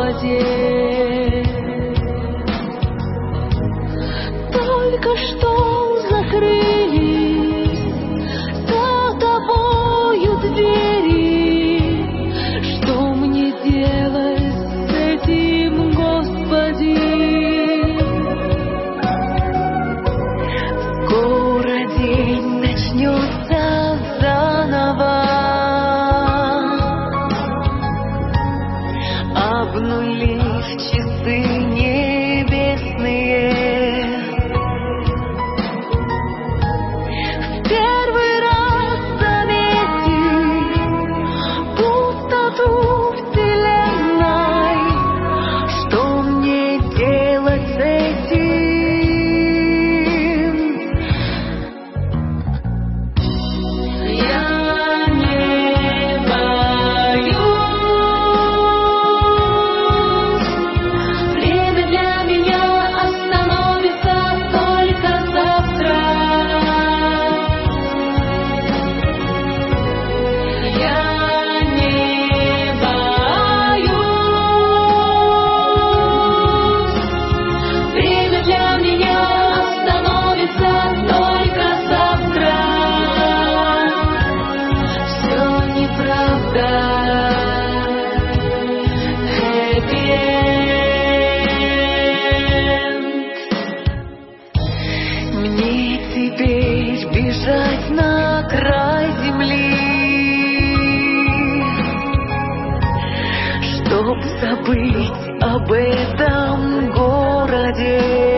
воде. Только что закрылись за тобою двери. Что мне делать с этим, Господи? Скоро день начнется заново, обнулив часы небесные. В первый раз заметив пустоту вселенной, что мне делать с этим? Я не боюсь. Время для меня остановится только завтра. Я не боюсь. Время для меня остановится только завтра. Все неправда. Happy end. Мне теперь бежать на край земли, чтоб забыть об этом городе.